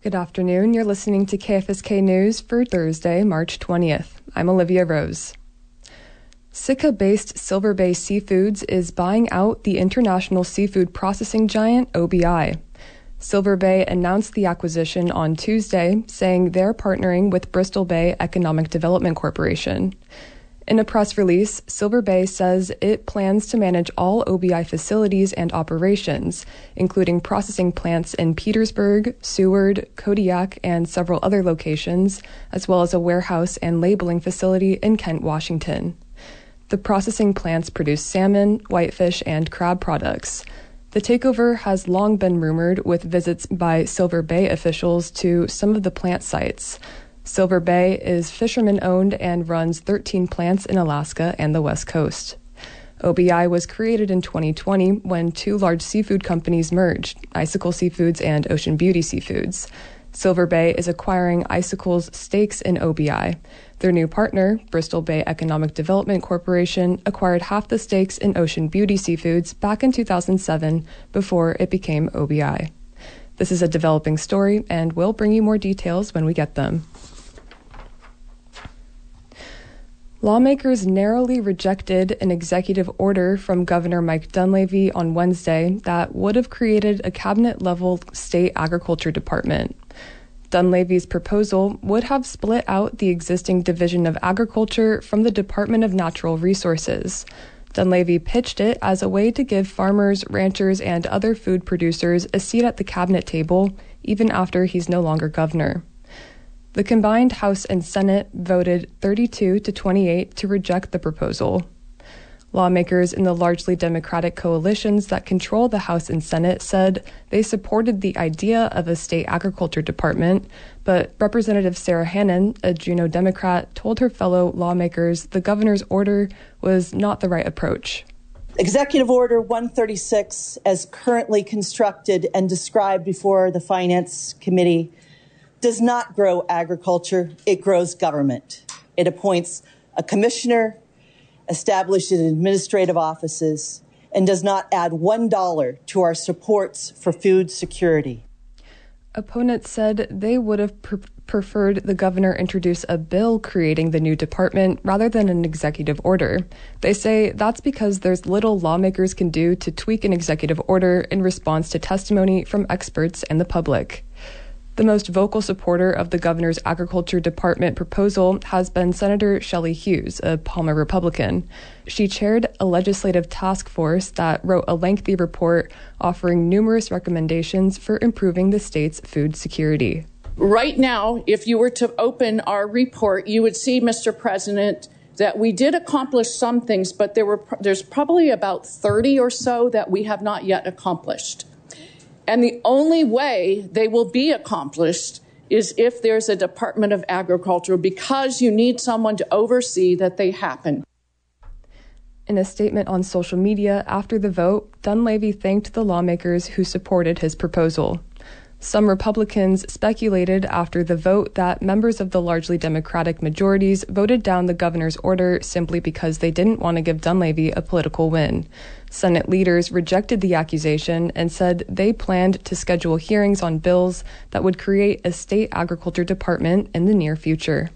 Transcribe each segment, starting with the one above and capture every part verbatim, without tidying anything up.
Good afternoon. You're listening to K F S K News for Thursday, March twentieth. I'm Olivia Rose. Sitka-based Silver Bay Seafoods is buying out the international seafood processing giant O B I. Silver Bay announced the acquisition on Tuesday, saying they're partnering with Bristol Bay Economic Development Corporation. In a press release, Silver Bay says it plans to manage all O B I facilities and operations, including processing plants in Petersburg, Seward, Kodiak, and several other locations, as well as a warehouse and labeling facility in Kent, Washington. The processing plants produce salmon, whitefish, and crab products. The takeover has long been rumored, with visits by Silver Bay officials to some of the plant sites. Silver Bay is fisherman-owned and runs thirteen plants in Alaska and the West Coast. O B I was created in twenty twenty when two large seafood companies merged, Icicle Seafoods and Ocean Beauty Seafoods. Silver Bay is acquiring Icicle's stakes in O B I. Their new partner, Bristol Bay Economic Development Corporation, acquired half the stakes in Ocean Beauty Seafoods back in two thousand seven before it became O B I. This is a developing story, and we'll bring you more details when we get them. Lawmakers narrowly rejected an executive order from Governor Mike Dunleavy on Wednesday that would have created a cabinet-level state agriculture department. Dunleavy's proposal would have split out the existing Division of Agriculture from the Department of Natural Resources. Dunleavy pitched it as a way to give farmers, ranchers, and other food producers a seat at the cabinet table, even after he's no longer governor. The combined House and Senate voted thirty-two to twenty-eight to reject the proposal. Lawmakers in the largely Democratic coalitions that control the House and Senate said they supported the idea of a state agriculture department, but Representative Sarah Hannon, a Juneau Democrat, told her fellow lawmakers the governor's order was not the right approach. Executive Order one thirty-six, as currently constructed and described before the Finance Committee, does not grow agriculture, it grows government. It appoints a commissioner, establishes administrative offices, and does not add one dollar to our supports for food security. Opponents said they would have pre- preferred the governor introduce a bill creating the new department rather than an executive order. They say that's because there's little lawmakers can do to tweak an executive order in response to testimony from experts and the public. The most vocal supporter of the governor's agriculture department proposal has been Senator Shelley Hughes, a Palmer Republican. She chaired a legislative task force that wrote a lengthy report offering numerous recommendations for improving the state's food security. Right now, if you were to open our report, you would see, Mister President, that we did accomplish some things, but there were there's probably about thirty or so that we have not yet accomplished. And the only way they will be accomplished is if there's a Department of Agriculture, because you need someone to oversee that they happen. In a statement on social media after the vote, Dunleavy thanked the lawmakers who supported his proposal. Some Republicans speculated after the vote that members of the largely Democratic majorities voted down the governor's order simply because they didn't want to give Dunleavy a political win. Senate leaders rejected the accusation and said they planned to schedule hearings on bills that would create a state agriculture department in the near future.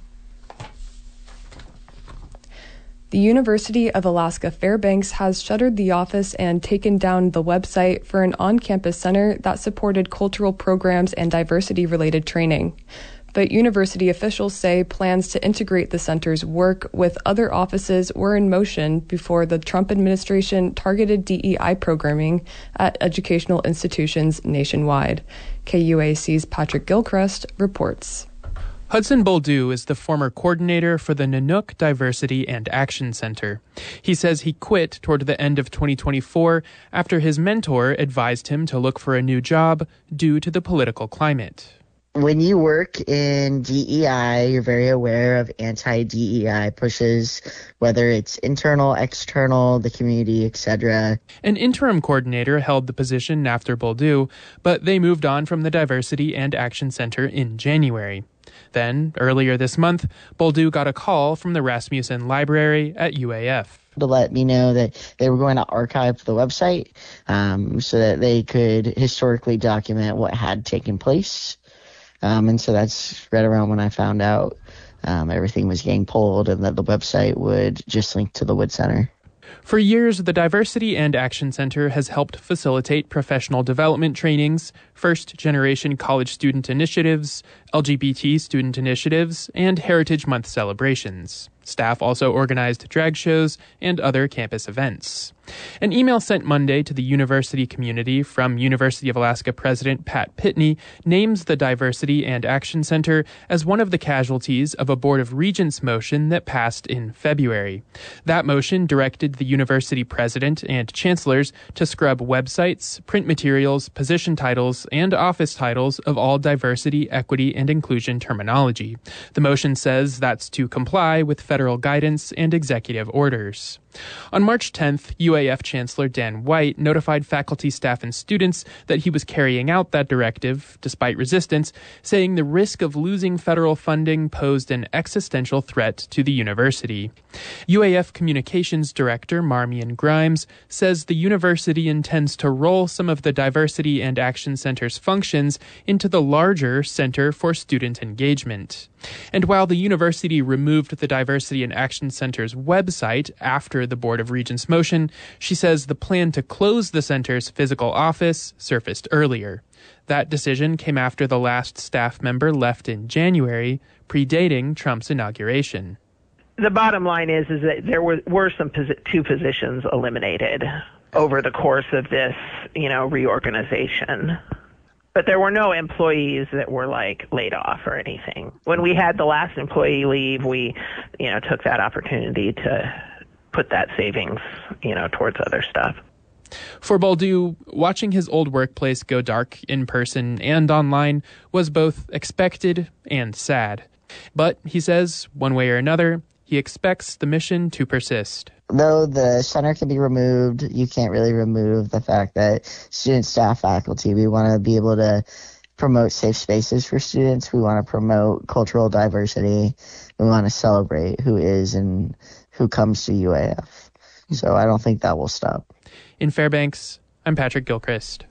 The University of Alaska Fairbanks has shuttered the office and taken down the website for an on-campus center that supported cultural programs and diversity-related training. But university officials say plans to integrate the center's work with other offices were in motion before the Trump administration targeted D E I programming at educational institutions nationwide. K U A C's Patrick Gilchrist reports. Hudson Boldu is the former coordinator for the Nanook Diversity and Action Center. He says he quit toward the end of twenty twenty-four after his mentor advised him to look for a new job due to the political climate. When you work in D E I, you're very aware of anti-D E I pushes, whether it's internal, external, the community, et cetera. An interim coordinator held the position after Boldu, but they moved on from the Diversity and Action Center in January. Then, earlier this month, Boldu got a call from the Rasmussen Library at U A F. To let me know that they were going to archive the website um, so that they could historically document what had taken place. Um, and so that's right around when I found out um, everything was getting pulled and that the website would just link to the Wood Center. For years, the Diversity and Action Center has helped facilitate professional development trainings, first-generation college student initiatives, L G B T student initiatives, and Heritage Month celebrations. Staff also organized drag shows and other campus events. An email sent Monday to the university community from University of Alaska President Pat Pitney names the Diversity and Action Center as one of the casualties of a Board of Regents motion that passed in February. That motion directed the university president and chancellors to scrub websites, print materials, position titles, and office titles of all diversity, equity, and inclusion terminology. The motion says that's to comply with federal guidance and executive orders. On March tenth, U A F Chancellor Dan White notified faculty, staff, and students that he was carrying out that directive, despite resistance, saying the risk of losing federal funding posed an existential threat to the university. U A F Communications Director Marmion Grimes says the university intends to roll some of the Diversity and Action Center's functions into the larger Center for Student Engagement. And while the university removed the Diversity and Action Center's website after the Board of Regents motion, she says the plan to close the center's physical office surfaced earlier. That decision came after the last staff member left in January, predating Trump's inauguration. The bottom line is, is that there were, were some posi- two positions eliminated over the course of this, you know, reorganization. But there were no employees that were like laid off or anything. When we had the last employee leave, we, you know, took that opportunity to put that savings, you know, towards other stuff. For Bolduc, watching his old workplace go dark in person and online was both expected and sad. But he says, one way or another, he expects the mission to persist. Though the center can be removed, you can't really remove the fact that student, staff, faculty, we want to be able to promote safe spaces for students. We want to promote cultural diversity. We want to celebrate who is and who comes to U A F. So I don't think that will stop. In Fairbanks, I'm Patrick Gilchrist.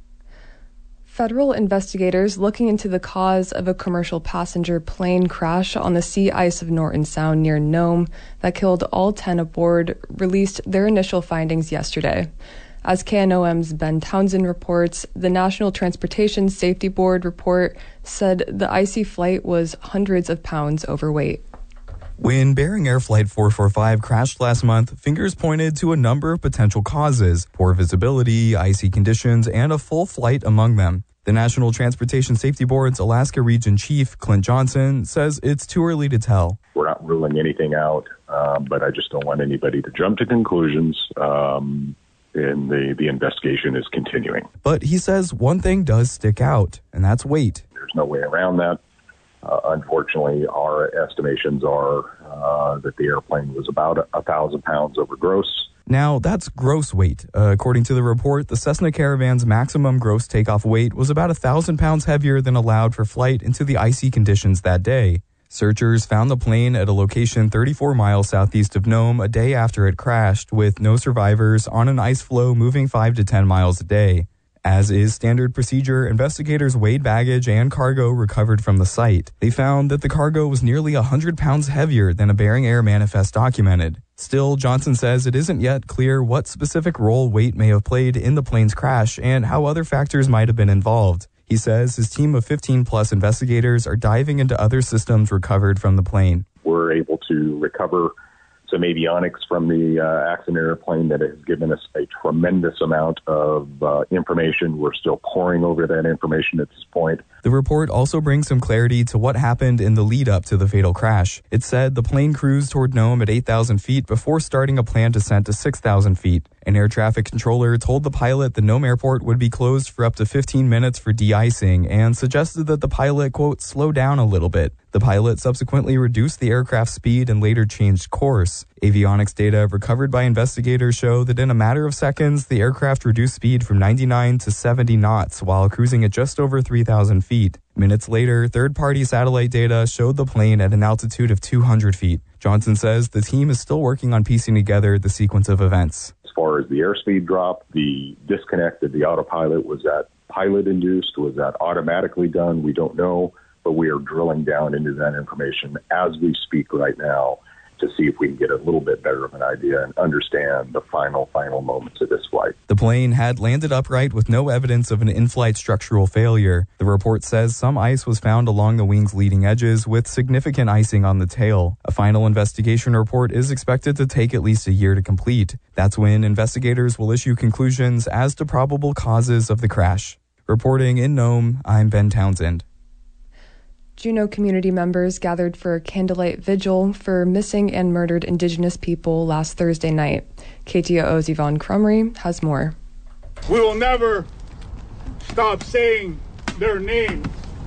Federal investigators looking into the cause of a commercial passenger plane crash on the sea ice of Norton Sound near Nome that killed all ten aboard released their initial findings yesterday. As K N O M's Ben Townsend reports, the National Transportation Safety Board report said the icy flight was hundreds of pounds overweight. When Bering Air Flight four forty-five crashed last month, fingers pointed to a number of potential causes: poor visibility, icy conditions, and a full flight among them. The National Transportation Safety Board's Alaska Region Chief, Clint Johnson, says it's too early to tell. We're not ruling anything out, um, but I just don't want anybody to jump to conclusions. Um, and the, the investigation is continuing. But he says one thing does stick out, and that's weight. There's no way around that. Uh, unfortunately, our estimations are uh, that the airplane was about a, a thousand pounds over gross. Now, that's gross weight. Uh, according to the report, the Cessna Caravan's maximum gross takeoff weight was about a thousand pounds heavier than allowed for flight into the icy conditions that day. Searchers found the plane at a location thirty-four miles southeast of Nome a day after it crashed, with no survivors on an ice floe moving five to ten miles a day. As is standard procedure, investigators weighed baggage and cargo recovered from the site. They found that the cargo was nearly one hundred pounds heavier than a Bering Air manifest documented. Still, Johnson says it isn't yet clear what specific role weight may have played in the plane's crash and how other factors might have been involved. He says his team of fifteen plus investigators are diving into other systems recovered from the plane. We're able to recover some avionics from the uh, accident airplane that has given us a tremendous amount of uh, information. We're still poring over that information at this point. The report also brings some clarity to what happened in the lead up to the fatal crash. It said the plane cruised toward Nome at eight thousand feet before starting a planned descent to six thousand feet. An air traffic controller told the pilot the Nome airport would be closed for up to fifteen minutes for de-icing and suggested that the pilot, quote, slow down a little bit. The pilot subsequently reduced the aircraft's speed and later changed course. Avionics data recovered by investigators show that in a matter of seconds, the aircraft reduced speed from ninety-nine to seventy knots while cruising at just over three thousand feet. Minutes later, third-party satellite data showed the plane at an altitude of two hundred feet. Johnson says the team is still working on piecing together the sequence of events. As far as the airspeed drop, the disconnect of the autopilot was at pilot-induced? Was that automatically done? We don't know, but we are drilling down into that information as we speak right now to see if we can get a little bit better of an idea and understand the final, final moments of this flight. The plane had landed upright with no evidence of an in-flight structural failure. The report says some ice was found along the wing's leading edges with significant icing on the tail. A final investigation report is expected to take at least a year to complete. That's when investigators will issue conclusions as to probable causes of the crash. Reporting in Nome, I'm Ben Townsend. Juneau community members gathered for a candlelight vigil for missing and murdered Indigenous people last Thursday night. K T O O's Yvonne Crumry has more. We will never stop saying their names.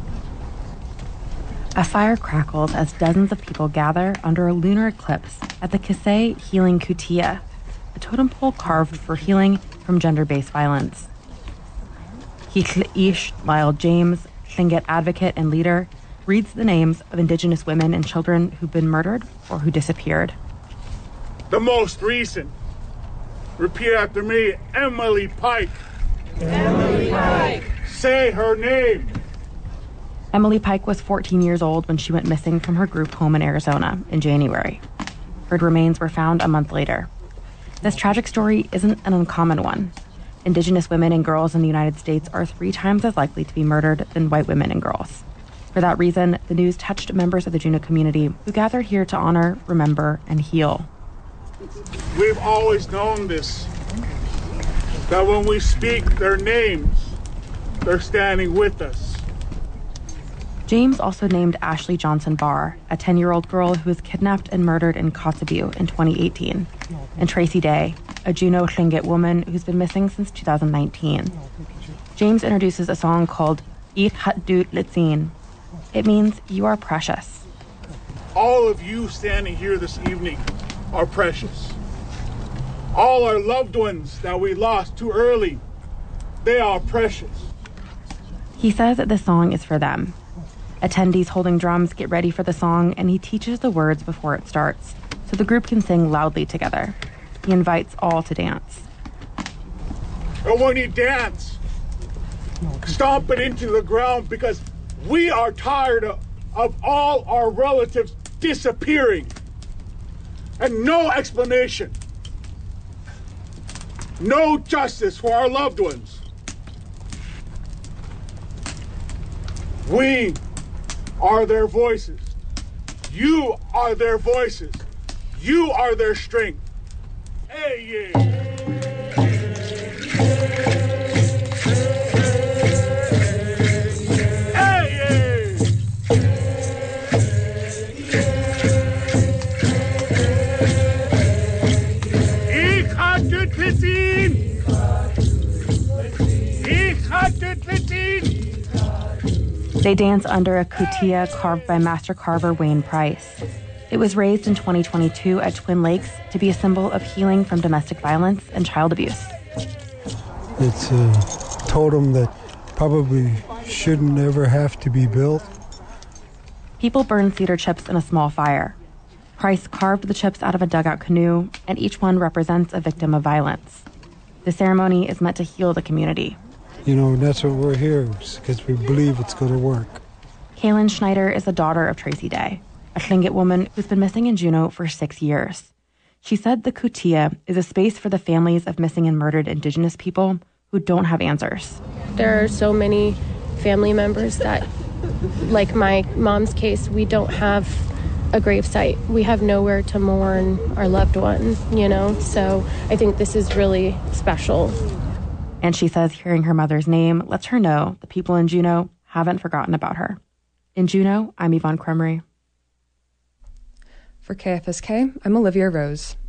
A fire crackles as dozens of people gather under a lunar eclipse at the Kisei Healing Kutia, a totem pole carved for healing from gender-based violence. Hitlish Lyle James, Tlingit advocate and leader, reads the names of Indigenous women and children who've been murdered or who disappeared. The most recent. Repeat after me, Emily Pike. Emily Pike. Say her name. Emily Pike was fourteen years old when she went missing from her group home in Arizona in January. Her remains were found a month later. This tragic story isn't an uncommon one. Indigenous women and girls in the United States are three times as likely to be murdered than white women and girls. For that reason, the news touched members of the Juneau community who gather here to honor, remember, and heal. We've always known this, that when we speak their names, they're standing with us. James also named Ashley Johnson Barr, a ten-year-old girl who was kidnapped and murdered in Kotzebue in twenty eighteen, and Tracy Day, a Juneau Tlingit woman who's been missing since two thousand nineteen. James introduces a song called Ich hat dut litzin. It means you are precious. All of you standing here this evening are precious. All our loved ones that we lost too early, they are precious. He says that the song is for them. Attendees holding drums get ready for the song, and he teaches the words before it starts, so the group can sing loudly together. He invites all to dance. And when you dance, stomp it into the ground, because we are tired of, of all our relatives disappearing and no explanation, no justice for our loved ones. We are their voices. You are their voices. You are their strength. Hey, yeah. They dance under a kutia carved by master carver Wayne Price. It was raised in twenty twenty-two at Twin Lakes to be a symbol of healing from domestic violence and child abuse. It's a totem that probably shouldn't ever have to be built. People burned cedar chips in a small fire. Price carved the chips out of a dugout canoe, and each one represents a victim of violence. The ceremony is meant to heal the community. You know, that's what we're here, because we believe it's going to work. Kaylin Schneider is the daughter of Tracy Day, a Tlingit woman who's been missing in Juneau for six years. She said the kutia is a space for the families of missing and murdered Indigenous people who don't have answers. There are so many family members that, like my mom's case, we don't have a gravesite. We have nowhere to mourn our loved one, you know? So I think this is really special. And she says hearing her mother's name lets her know the people in Juneau haven't forgotten about her. In Juneau, I'm Yvonne Crumry. For K F S K, I'm Olivia Rose.